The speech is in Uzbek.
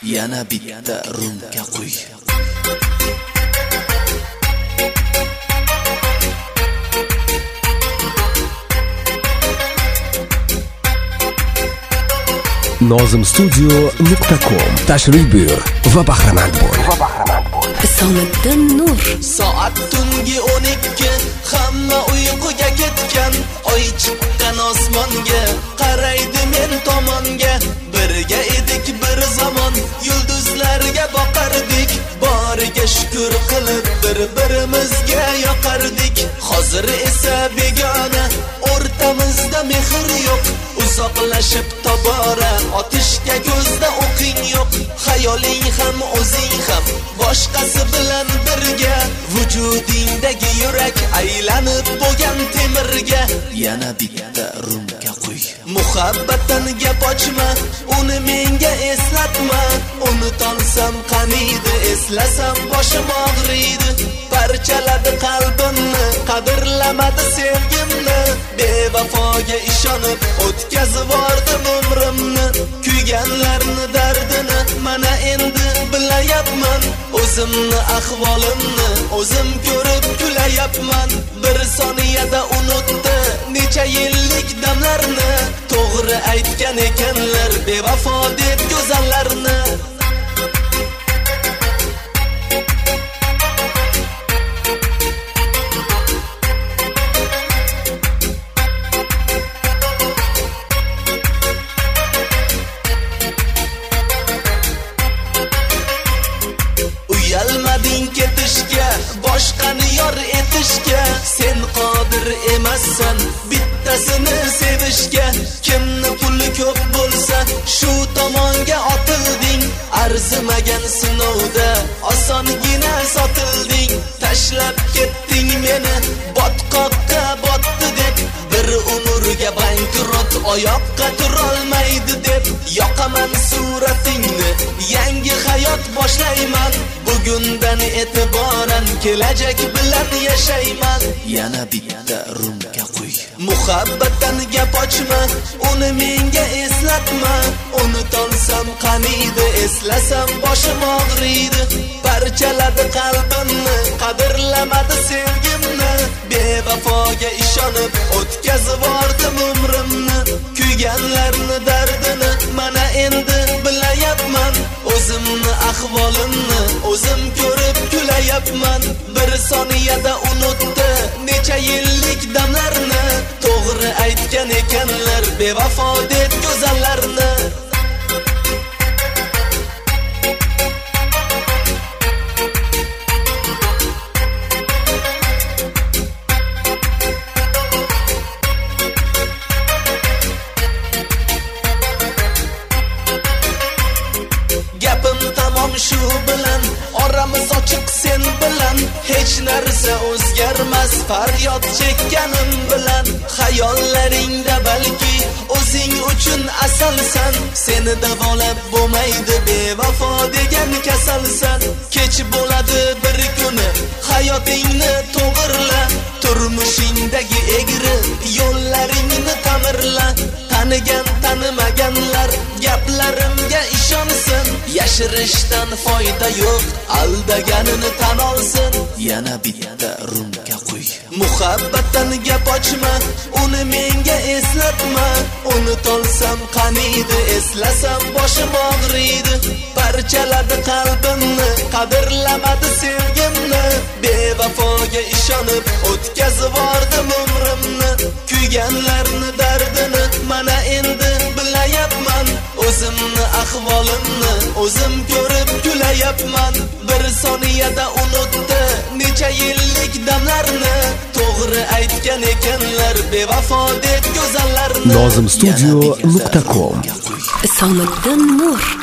yana bitta rumka qo'y. nozimstudio.com tashrif buyur va bahramand bo'l. Isomiddin Nur. Soat tungi 12, hamma uyquga ketgan, oy chiqqan osmonga qaraydi men tomonga. Birga edik bir zamon, yulduzlarga boqardik, boriga shukr qilib bir-birimizga yoqardik. Hozir esa begona, o'rtamizda mehr yo'q, uzoqlashib tobora, otishga ko'zda o'qing yo'q. Xayoling ham o'zing ham boshqasi bilan birga, vujudingdagi yurak aylanib bo'lgan temirga. Yana bitta rumka qo'y. Muhabbatdan gap ochma, uni menga eslatma. Unutolsam qaniydi, eslasam boshim og'riydi. Parchaladi qalbimni, qadrlamadi sevgimni. Bevafoga ishonib o'tkazib yubordim umrimni. Kuyganlarni dardini mana endi bilayapman. O'zimni ahvolimni o'zim ko'rib kulayapman. Bir soniyada unutdi necha yillik damlarni. To'g'ri aytgan ekanlar bevafo deb go'zallarni. Uyalmading ketishga, boshqani yor etishga. Sen qodir emassan bittasini sevishga. Kimni puli ko'p bo'lsa shu tomonga otilding. Arzimagan sinovda osongina sotilding. Tashlab ketding meni botqoqqa botdi deb. Bir umrga bankrot, oyoqqa turolmaydi deb. Yoqaman suratingni, yangi hayot boshlayman. Bugundan e'tiboran kelajak bilan yashayman. Yana bitta rumka qo'y. Muhabbatdan gap ochma, uni menga eslatma. Unutolsam qaniydi, eslasam boshim og'riydi. Parchaladi qalbimni, qadrlamadi sevgimni. Bevafoga ishonib o'tkazib yubordim umrimni. Kuyganlarni dardini mana endi bilayapman. O'zimni ahvolimni o'zim ko'rib kulayapman. Bir soniyada unutdi necha yillik damlarni. To'g'ri aytgan ekanlar bevafo deb go'zallarni. Shu bilan oramiz ochiq sen bilan. Hech narsa o'zgarmas faryod chekkanim bilan. Xayollaringda balki o'zing uchun asalsan. Seni davolab bo'lmaydi, bevafo degan kasalsan. Kech bo'ladi bir kuni, hayotingni to'g'irla. Turmushingdagi egri yo'llaringni ta'mirla. Tanigan tanimaganlar gaplarimga ishonsin. Yashirishdan foyda yo'q, aldaganini tan olsin. Yana bitta rumka qo'y. Muhabbatdan gap ochma, uni menga eslatma. Unutolsam qaniydi, eslasam boshim og'riydi. Parchaladi qalbimni, qadrlamadi sevgimni. Bevafoga ishonib o'tkazib yubordim umrimni. Kuyganlarni dardini mana endi bilayapman. O'zimni ahvolimni o'zim ko'rib kulayapman. Bir soniyada unutdi necha yillik damlarni. To'g'ri aytgan ekanlar bevafo deb go'zallarni. nozimstudio.com Isomiddin Nur.